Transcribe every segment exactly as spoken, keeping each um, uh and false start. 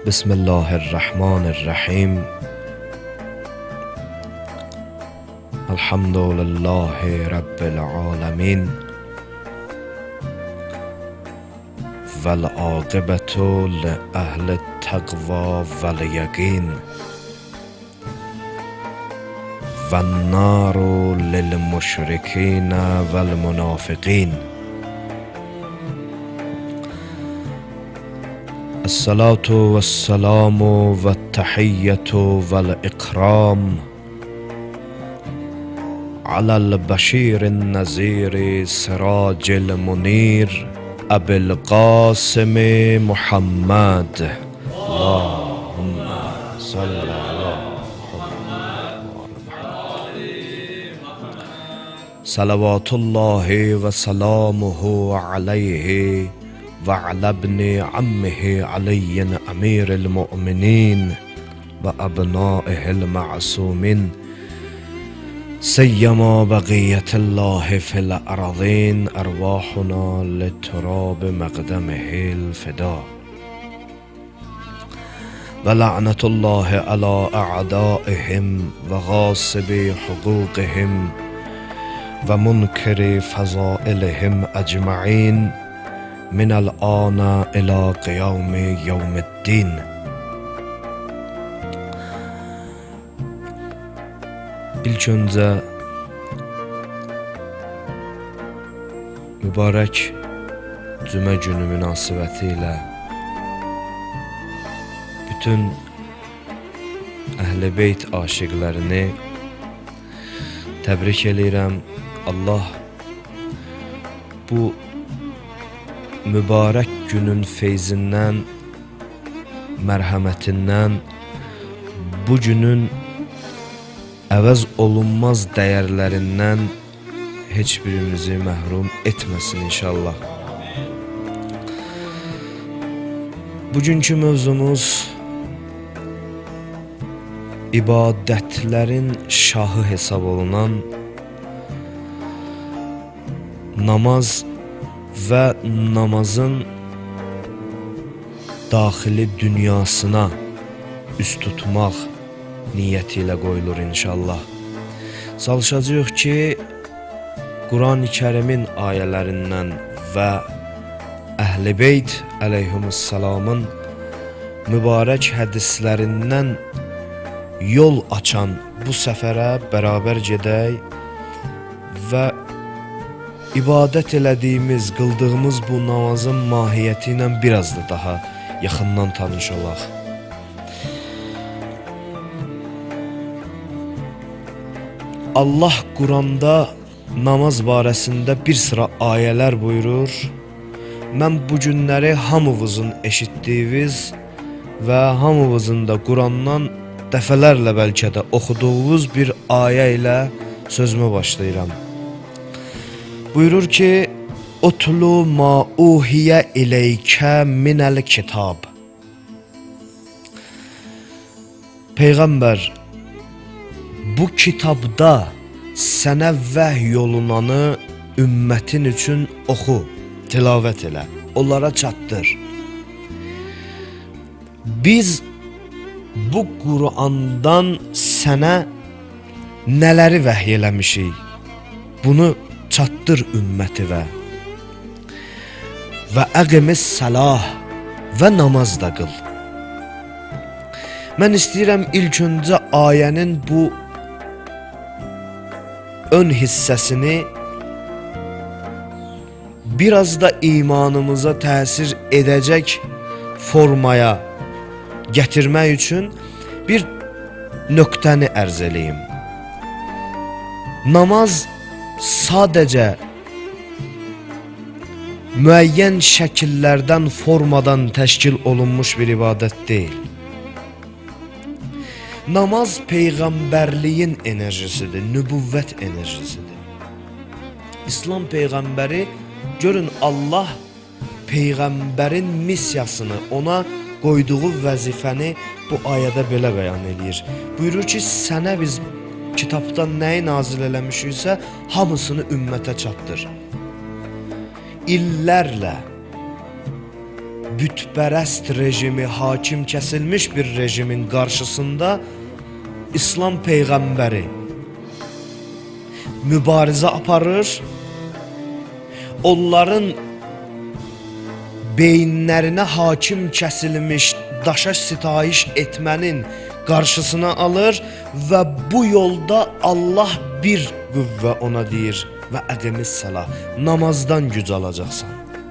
بسم الله الرحمن الرحیم. الحمد لله رب العالمین والعاقبة لأهل التقوى والیقین والنار للمشرکین والمنافقین. الصلاة والسلام والتحية والإكرام على البشير النذير سراج المنير أبي القاسم محمد. اللهم صل على محمد. صلوات الله وسلامه عليه وعلى ابن عمه علي أمير المؤمنين وأبنائه المعصومين سيما بقية الله في الأرضين أرواحنا لتراب مقدمه الفداء. ولعنة الله على أعدائهم وغاصب حقوقهم ومنكر فضائلهم أجمعين من الآن إلى قيام يوم الدين. İlk öncə mübarək cümə günü münasibəti ilə bütün Əhl-i Beyt aşiqlərini təbrik eləyirəm. Allah bu mübarək günün feyzindən, mərhəmətindən, bu günün əvəz olunmaz dəyərlərindən heç birimizi məhrum etməsin inşallah. Bugünkü mövzumuz ibadətlərin şahı hesab olunan namaz və namazın daxili dünyasına üst tutmaq niyyəti ilə qoyulur inşallah. Çalışacağıq ki, Quran-ı Kərimin ayələrindən və Əhl-i Beyt əleyhissalamın mübarək hədislərindən yol açan bu səfərə bərabər gedək və İbadət elədiyimiz, qıldığımız bu namazın mahiyyəti ilə biraz da daha yaxından tanış olaq. Allah Quranda namaz barəsində bir sıra ayələr buyurur. Mən bu günləri hamımızın eşitdiyiniz və hamımızın da Qurandan dəfələrlə bəlkə də oxuduğunuz bir ayə ilə sözümə başlayıram. Buyurur ki, Utlu ma uhiyə ileykə minəl kitab. Peyğəmbər, bu kitabda sənə vəhy olunanı ümmətin üçün oxu, tilavət elə, onlara çatdır. Biz bu Qurandan sənə nələri vəhy eləmişik? Bunu çatdır ümmətə və əqimis salah və namaz da qıl. Mən istəyirəm ilk öncə ayənin bu ön hissəsini biraz da imanımıza təsir edəcək formaya gətirmək üçün bir nöqtəni ərz eləyim. Namaz sadəcə müəyyən şəkillərdən, formadan təşkil olunmuş bir ibadət deyil. Namaz peyğəmbərliyin enerjisidir, nübüvvət enerjisidir. İslam peyğəmbəri, görün Allah peyğəmbərin misyasını, ona qoyduğu vəzifəni bu ayədə belə bəyan edir. Buyurur ki, sənə biz kitabdan nəyi nazil eləmişiksə, hamısını ümmətə çatdır. İllərlə bütpərəst rejimi hakim kəsilmiş bir rejimin qarşısında İslam Peyğəmbəri mübarizə aparır, onların beyinlərinə hakim kəsilmiş daşa sitayiş etmənin qarşısına alır və bu yolda Allah bir qüvvə ona deyir və əqimis səlah, namazdan güc alacaqsan.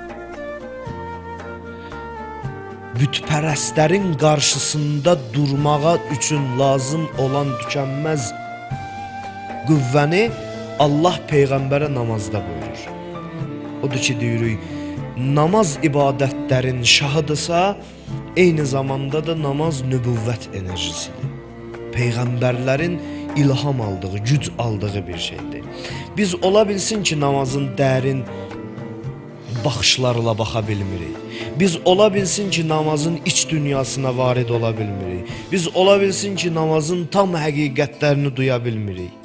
Bütpərəstlərin qarşısında durmağa üçün lazım olan tükənməz qüvvəni Allah Peyğəmbərə namazda buyurur. Odur ki, deyirik, namaz ibadətlərin şahıdırsa, eyni zamanda da namaz nübüvvət enerjisidir. Peyğəmbərlərin ilham aldığı, güc aldığı bir şeydir. Biz ola bilsin ki, namazın dərin baxışlarla baxa bilmirik. Biz ola bilsin ki, namazın iç dünyasına varid ola bilmirik. Biz ola bilsin ki, namazın tam həqiqətlərini duya bilmirik.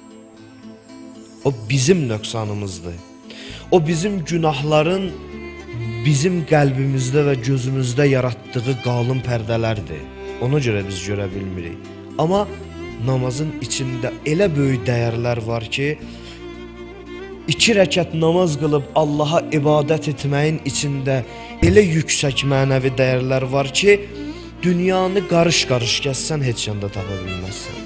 O bizim nöqsanımızdır. O bizim günahların bizim qəlbimizdə və gözümüzdə yaratdığı qalın pərdələrdir. Ona görə biz görə bilmirik. Amma namazın içində elə böyük dəyərlər var ki, iki rəkət namaz qılıb Allaha ibadət etməyin içində elə yüksək mənəvi dəyərlər var ki, dünyanı qarış-qarış gəzsən heç yanda tapa bilməzsən.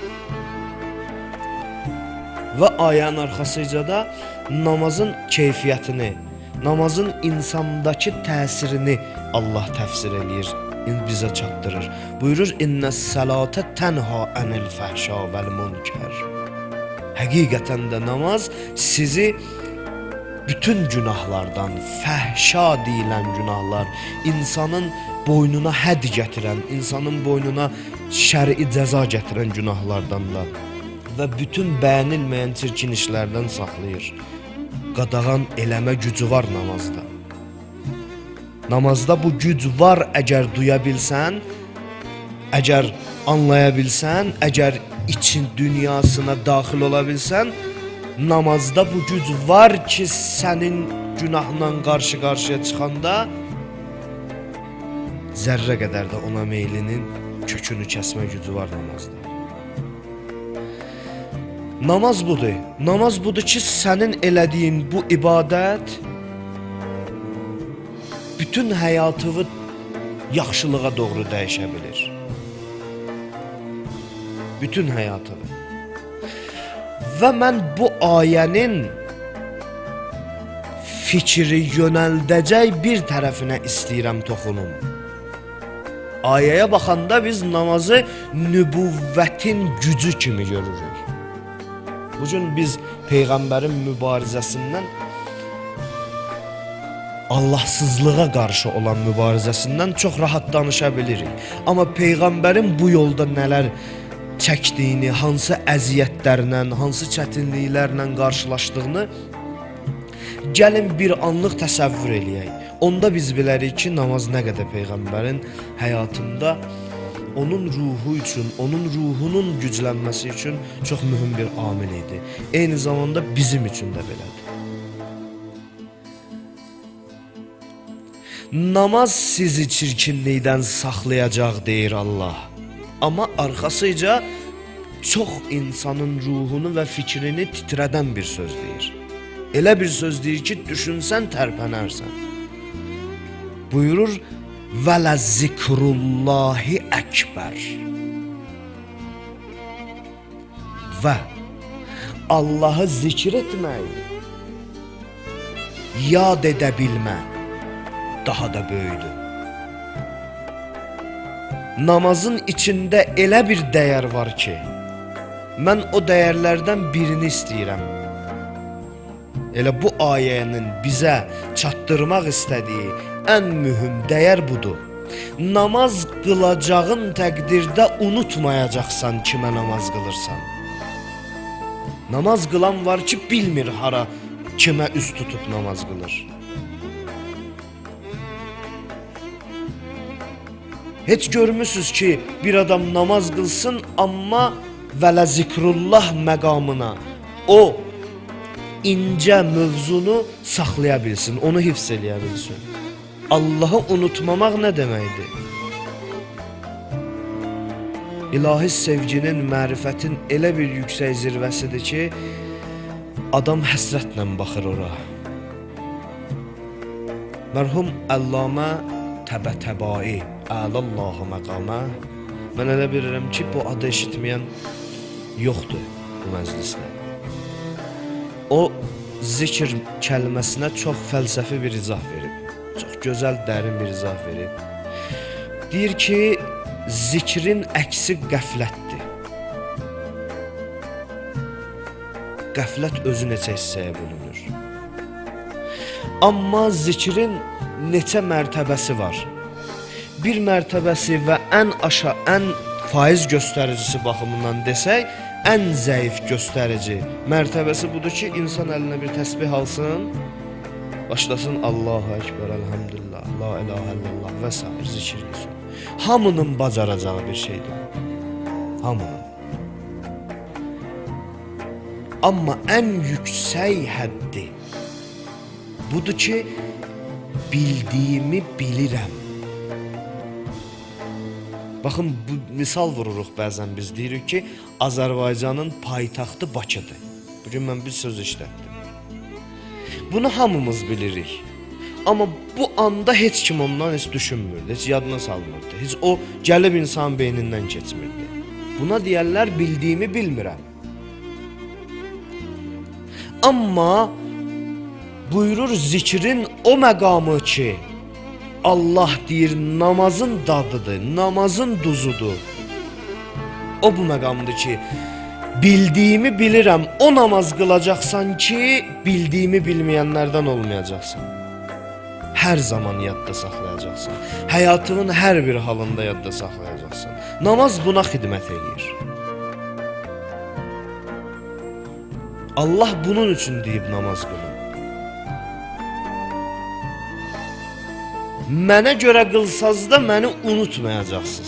Və ayənin arxasıca da namazın keyfiyyətini, namazın insandakı təsirini Allah təfsir eləyir, bizə çatdırır. Buyurur, İnnəs sələtə tənha ənil fəhşa vəl münkər. Həqiqətən də namaz sizi bütün günahlardan, fəhşa deyilən günahlar, insanın boynuna hədd gətirən, insanın boynuna şəri cəza gətirən günahlardan da və bütün bəyənilməyən çirkin işlərdən saxlayır. Qadağan eləmə gücü var namazda. Namazda bu güc var əgər duya bilsən, əgər anlaya bilsən, əgər için dünyasına daxil ola bilsən, namazda bu güc var ki, sənin günahla qarşı-qarşıya çıxanda zərrə qədər də ona meylinin kökünü kəsmə gücü var namazda. Namaz budur. Namaz budur ki, sənin elədiyin bu ibadət bütün həyatını yaxşılığa doğru dəyişə bilir. Bütün həyatını. Və mən bu ayənin fikri yönəldəcək bir tərəfinə istəyirəm toxunum. Ayəyə baxanda biz namazı nübüvvətin gücü kimi görürük. Bugün biz Peyğəmbərin mübarizəsindən, Allahsızlığa qarşı olan mübarizəsindən çox rahat danışa bilirik. Amma Peyğəmbərin bu yolda nələr çəkdiyini, hansı əziyyətlərlə, hansı çətinliklərlə qarşılaşdığını gəlin bir anlıq təsəvvür eləyək. Onda biz bilərik ki, namaz nə qədər Peyğəmbərin həyatında onun ruhu üçün, onun ruhunun güclənməsi üçün çox mühüm bir amil idi. Eyni zamanda bizim üçün də belədir. Namaz sizi çirkinlikdən saxlayacaq deyir Allah. Amma arxasıca çox insanın ruhunu və fikrini titrədən bir söz deyir. Elə bir söz deyir ki, düşünsən tərpənərsən. Buyurur, və ləzzikrullahi əkbər. Və Allahı zikr etmək, yad edə bilmə daha da böyüdür. Namazın içində elə bir dəyər var ki, mən o dəyərlərdən birini istəyirəm. Elə bu ayənin bizə çatdırmaq istədiyi ən mühüm dəyər budur. Namaz qılacağın təqdirdə unutmayacaqsan kimə namaz qılırsan. Namaz qılan var ki, bilmir hara, kimə üz tutub namaz qılır. Heç görmüsünüz ki, bir adam namaz qılsın, amma vələ zikrullah məqamına o incə mövzunu saxlaya bilsin, onu hifz eləyə bilsin. Allah'ı unutmamaq nə deməkdir? İlahi sevginin, mərifətin elə bir yüksək zirvəsidir ki, adam həsrətlə baxır ora. Mərhum Əllamə Təbətəbai, Əlallahu məqamə, mən elə bilirəm ki, bu adı eşitməyən yoxdur bu məclisdə. O, zikr kəlməsinə çox fəlsəfi bir izah verib, çox gözəl, dərin bir izah verib. Deyir ki, zikrin əksi qəflətdir. Qəflət özü neçə hissəyə bölünür. Amma zikrin neçə mərtəbəsi var. Bir mərtəbəsi və ən aşağı, ən faiz göstəricisi baxımından desək, ən zəif göstərici mərtəbəsi budur ki, insan əlinə bir təsbih alsın, başlasın Allahu Ekber, Elhamdülillah, La ilahe illallah və s. zikr etsin. Hamının bacaracağı bir şeydir. Hamının. Amma ən yüksək həddi budur ki, bildiyimi bilirəm. Baxın, bu misal vururuq bəzən biz, deyirik ki, Azərbaycanın paytaxtı Bakıdır. Bugün mən bir söz işlətdim. Bunu hamımız bilirik. Amma bu anda heç kim ondan heç düşünmürdü, heç yadına salmırdı. Heç o gəlib insan beynindən keçmirdi. Buna deyərlər bildiyimi bilmirəm. Amma buyurur zikrin o məqamı ki, Allah deyir namazın dadıdır, namazın duzudur. O bu məqamdır ki, bildiyimi bilirəm, o namaz qılacaqsan ki, bildiyimi bilməyənlərdən olmayacaqsan. Hər zaman yadda saxlayacaqsan. Həyatının hər bir halında yadda saxlayacaqsan. Namaz buna xidmət edir. Allah bunun üçün deyib namaz qılın. Mənə görə qılsaz da məni unutmayacaqsınız.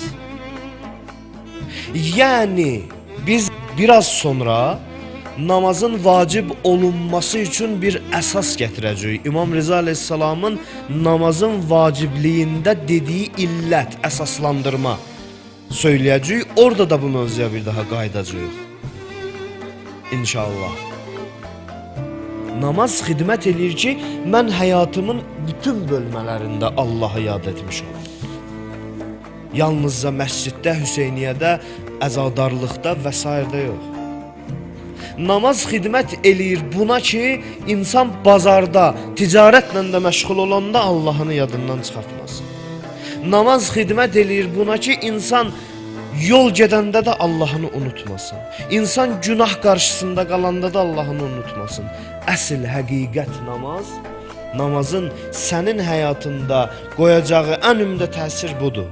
Yəni biz biraz sonra namazın vacib olunması üçün bir əsas gətirəcəyik. İmam Rıza Aleyhisselamın namazın vacibliyində dediyi illət, əsaslandırma söyləyəcəyik. Orada da bu mövzuya bir daha qayıdacağıq. İnşallah. Namaz xidmət edir ki, mən həyatımın bütün bölmələrində Allahı yad etmiş olum. Yalnızca məsciddə, Hüseyniyyədə, əzadarlıqda və s. yox. Namaz xidmət eləyir buna ki, insan bazarda, ticarətlə də məşğul olanda Allahını yadından çıxartmasın. Namaz xidmət eləyir buna ki, insan yol gedəndə də Allahını unutmasın. İnsan günah qarşısında qalanda da Allahını unutmasın. Əsl həqiqət namaz, namazın sənin həyatında qoyacağı ən ümdə təsir budur.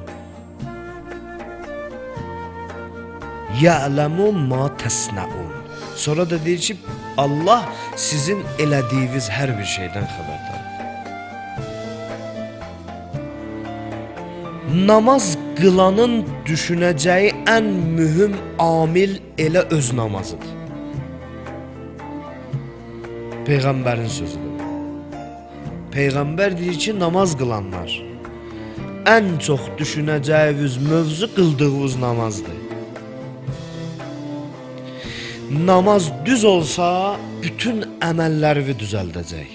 Ya'lamu ma təsnəun. Sonra da deyir ki, Allah sizin elədiyiniz hər bir şeydən xəbərdardır. Namaz qılanın düşünəcəyi ən mühüm amil elə öz namazıdır. Peyğəmbərin sözüdür. Peyğəmbər deyir ki, namaz qılanlar ən çox düşünəcəyiniz mövzu qıldığınız namazdır. Namaz düz olsa, bütün əməllərini düzəldəcək.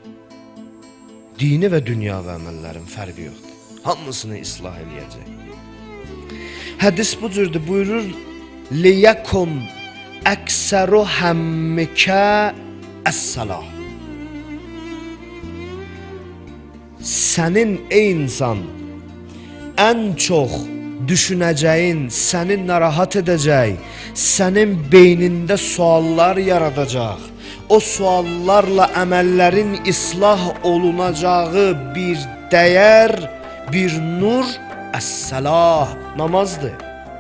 Dini və dünyavi əməllərin fərqi yoxdur. Hamısını islah eləyəcək. Hədis bu cürdür, buyurur, liyəkun əksəru həmmikə əs-salah. Sənin ey insan, ən çox düşünəcəyin, səni narahat edəcək, sənin beynində suallar yaradacaq. O suallarla əməllərin islah olunacağı bir dəyər, bir nur, əs-salah, namazdır.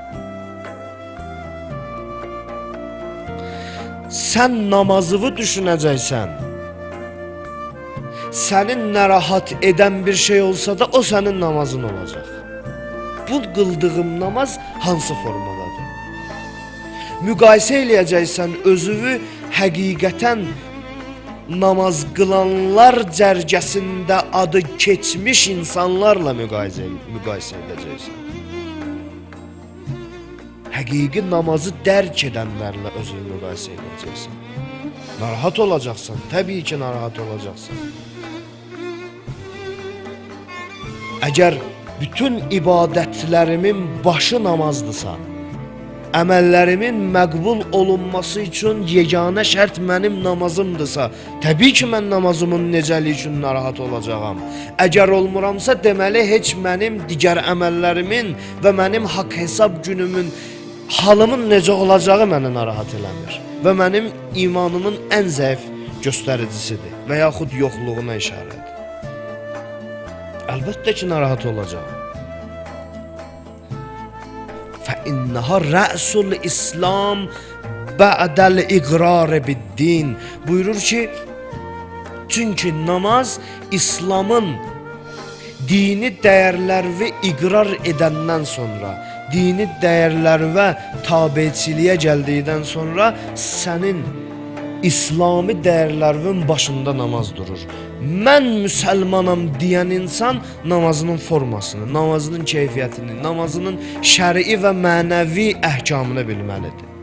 Sən namazını düşünəcəksən. Sənin narahat edən bir şey olsa da o sənin namazın olacaq. Bu qıldığım namaz hansı formadadır? Müqayisə eləyəcəksən özünü həqiqətən namaz qılanlar cərgəsində adı keçmiş insanlarla müqayisə, müqayisə edəcəksən. Həqiqi namazı dərk edənlərlə özünü müqayisə edəcəksən. Narahat olacaqsan, təbii ki narahat olacaqsan. Əgər bütün ibadətlərimin başı namazdırsa, əməllərimin məqbul olunması üçün yeganə şərt mənim namazımdırsa, təbii ki mən namazımın necəliyi üçün narahat olacağam. Əgər olmuramsa, deməli heç mənim digər əməllərimin və mənim haqq hesab günümün halımın necə olacağı məni narahat eləmir və mənim imanımın ən zəif göstəricisidir və yaxud yoxluğuna işarədir. Əlbəttə ki narahat olacağam. فَإِنَّهَا رَأْسُ الْإِسْلَامِ بَعْدَ الْإِقْرَارِ بِالدِّينِ buyurur ki, çünki namaz İslamın dini dəyərlər və iqrar edəndən sonra, dini dəyərlər və tabiçiliyə gəldikdən sonra sənin İslami dəyərlərin başında namaz durur. Mən müsəlmanam deyən insan namazının formasını, namazının keyfiyyətini, namazının şərii və mənəvi əhkamını bilməlidir.